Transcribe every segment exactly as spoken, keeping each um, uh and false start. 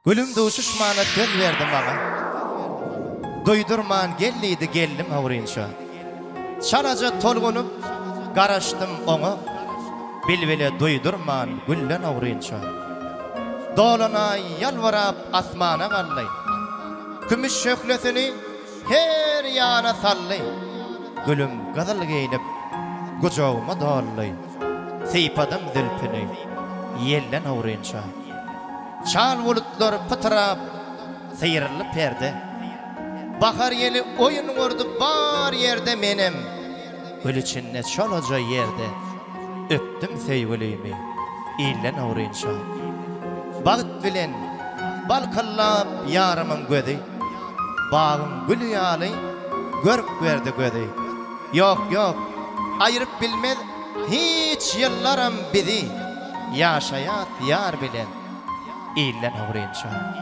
Gülüm duşuşmana söz verdim bana. Duydurman gelliydi geldim avrınça. Şaraca tolgunup garaştım onu. Bilvele duydurman güllen avrınça. Dolana yalvarap asmana gallay. Kümüş şöklesini her yana sallay. Gülüm gazal giyinip gucağıma dallay. Seypadım zülpünü yellen avrınça. Çal bulutlar pıtırap seyirli perde. Bahar yeli oyun vurdu bar yerde menem. Gül içinne çalaca yerde. Öptüm sevgilimi illen avrınça. Bağıt bilen balkallap yarımın gödü. Bağım gülü yalı görüp verdi gödü. Yok yok ayırıp bilmez hiç yıllarım bizi. Yaşayat yar bilen illen avrınça.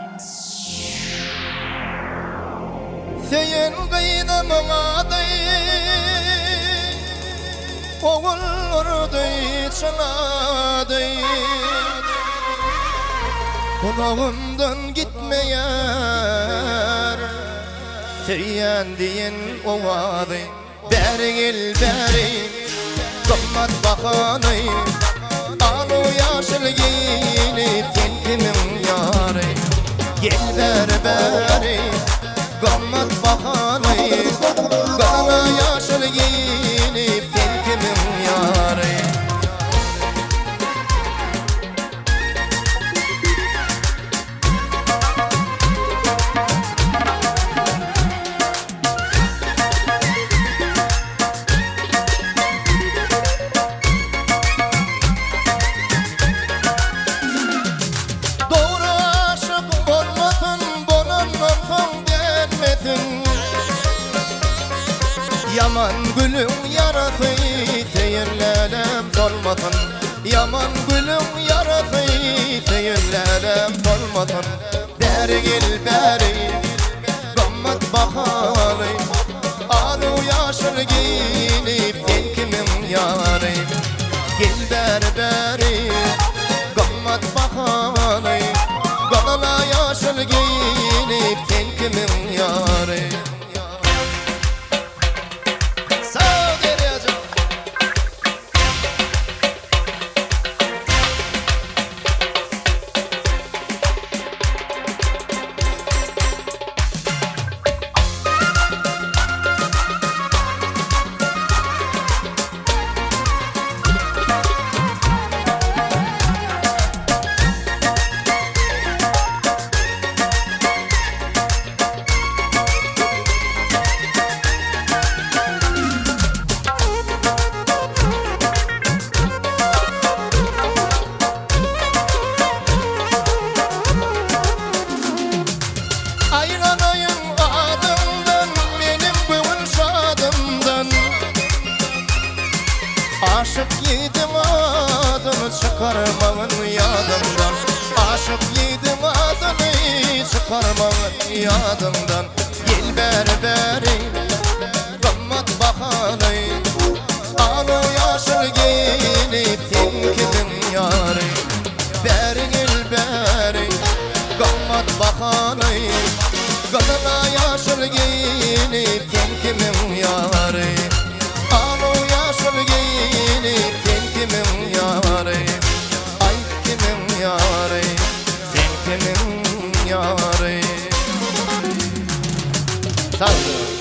Seyen gıydamın adı oğulurdu çınadı. Kulağımdan gitmeyer Süryen diyen ovadı. Beri gel beri Kımmat bakanı Alu yaşıl giyinip Kenkimin yarı Gel beri beri Kımmat bakanı Kana yaşıl giyinip Kenkimin yarı. Yaman gülüm yarası seyirlelem dolmasın. Yaman gülüm yarası seyirlelem dolmasın. Beri gel beri gammat bakalı. Alu yaşıl giyinip sen kimin yarı. Gel beri beri gammat bakalı. Galala yaşıl giyinip sen kimin yarı. Aşık yedim adını çıkarmağın yadımdan. Aşık yedim adını çıkarmağın yadımdan. Gel beri beri gammat bakanı. Alu yaşıl giyinip sen kimin yarı. Beri gel beri gammat bakanı. Galala yaşıl giyinip sen kimin yarı. Alu yaşıl giyinip sen kimin yarı. Ay kimin yarı, sen kimin yarı. Sağ olun.